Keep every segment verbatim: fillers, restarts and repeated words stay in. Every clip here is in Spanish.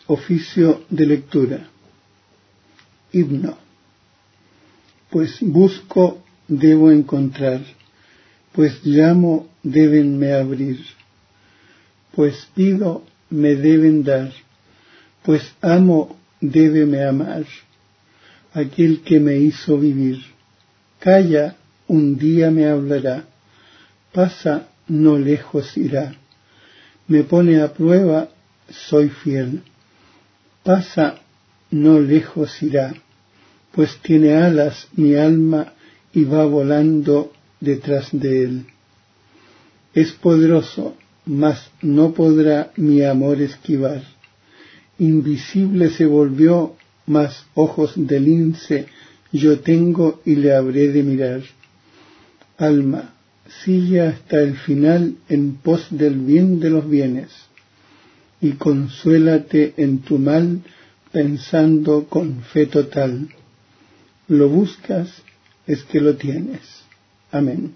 Oficio de lectura. Himno. Pues busco, debo encontrar, pues llamo, débenme abrir, pues pido, me deben dar, pues amo, débeme amar, aquel que me hizo vivir. Calla, un día me hablará, pasa, no lejos irá, me pone a prueba, soy fiel. Pasa, no lejos irá, pues tiene alas mi alma y va volando detrás de él. Es poderoso, mas no podrá mi amor esquivar. Invisible se volvió, mas ojos de lince yo tengo y le habré de mirar. Alma, sigue hasta el final en pos del bien de los bienes, y consuélate en tu mal pensando con fe total. Lo buscas, es que lo tienes. Amén.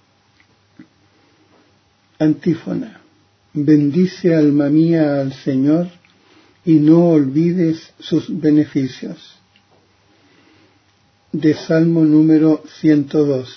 Antífona. Bendice, alma mía, al Señor, y no olvides sus beneficios. De Salmo número ciento dos.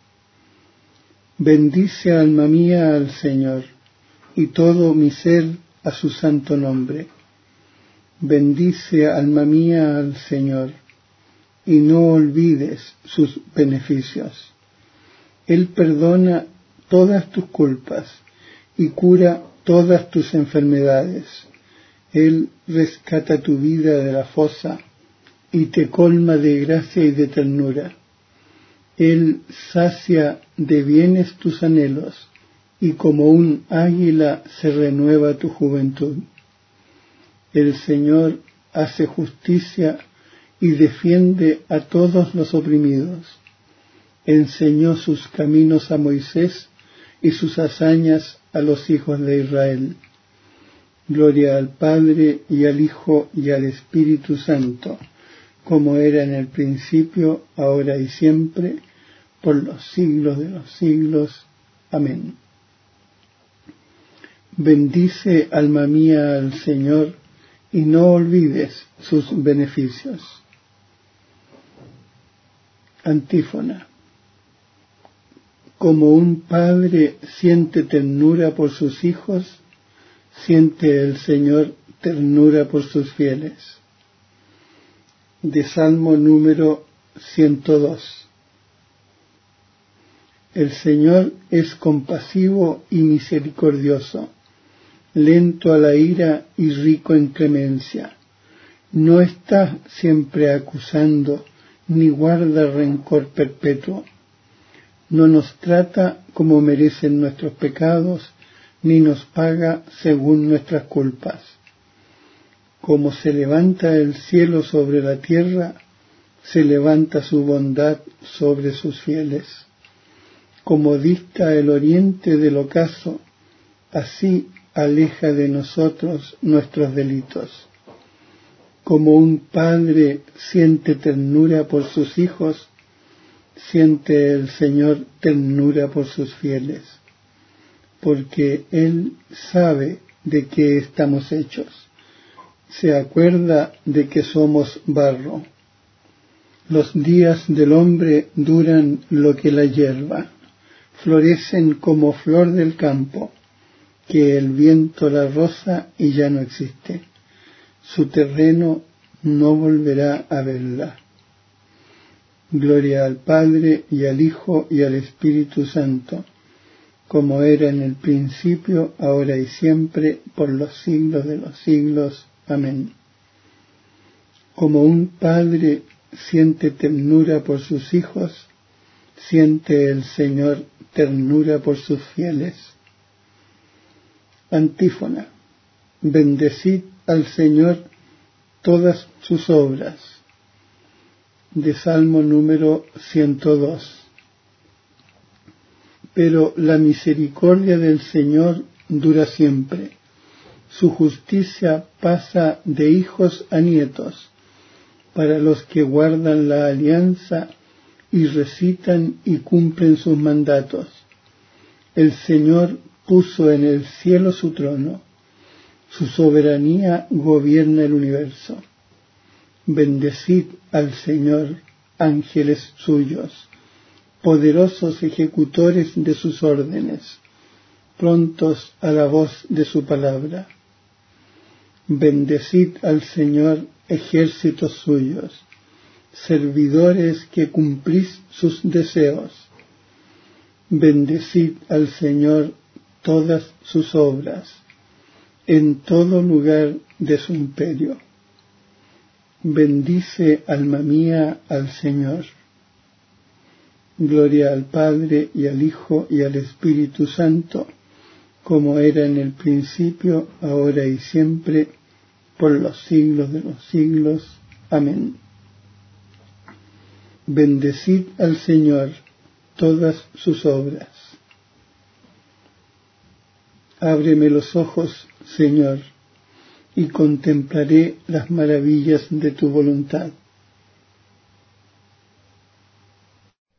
Bendice, alma mía, al Señor, y todo mi ser a su santo nombre. Bendice, alma mía, al Señor, y no olvides sus beneficios. Él perdona todas tus culpas y cura todas tus enfermedades. Él rescata tu vida de la fosa y te colma de gracia y de ternura. Él sacia de bienes tus anhelos y como un águila se renueva tu juventud. El Señor hace justicia y defiende a todos los oprimidos. Enseñó sus caminos a Moisés y sus hazañas a los hijos de Israel. Gloria al Padre y al Hijo y al Espíritu Santo, como era en el principio, ahora y siempre, por los siglos de los siglos. Amén. Bendice, alma mía, al Señor, y no olvides sus beneficios. Antífona. Como un padre siente ternura por sus hijos, siente el Señor ternura por sus fieles. De Salmo número ciento dos. El Señor es compasivo y misericordioso, lento a la ira y rico en clemencia. No está siempre acusando, ni guarda rencor perpetuo. No nos trata como merecen nuestros pecados, ni nos paga según nuestras culpas. Como se levanta el cielo sobre la tierra, se levanta su bondad sobre sus fieles. Como dista el oriente del ocaso, así aleja de nosotros nuestros delitos. Como un padre siente ternura por sus hijos, siente el Señor ternura por sus fieles, porque Él sabe de qué estamos hechos, se acuerda de que somos barro. Los días del hombre duran lo que la hierba, florecen como flor del campo, que el viento la roza y ya no existe. Su terreno no volverá a verla. Gloria al Padre y al Hijo y al Espíritu Santo, como era en el principio, ahora y siempre, por los siglos de los siglos. Amén. Como un padre siente ternura por sus hijos, siente el Señor ternura por sus fieles. Antífona. Bendecid al Señor todas sus obras. De Salmo número ciento dos. Pero la misericordia del Señor dura siempre. Su justicia pasa de hijos a nietos, para los que guardan la alianza y recitan y cumplen sus mandatos. El Señor puso en el cielo su trono. Su soberanía gobierna el universo. Bendecid al Señor, ángeles suyos, poderosos ejecutores de sus órdenes, prontos a la voz de su palabra. Bendecid al Señor, ejércitos suyos, servidores que cumplís sus deseos. Bendecid al Señor todas sus obras, en todo lugar de su imperio. Bendice, alma mía, al Señor. Gloria al Padre, y al Hijo, y al Espíritu Santo, como era en el principio, ahora y siempre, por los siglos de los siglos. Amén. Bendecid al Señor todas sus obras. Ábreme los ojos, Señor, y contemplaré las maravillas de tu voluntad.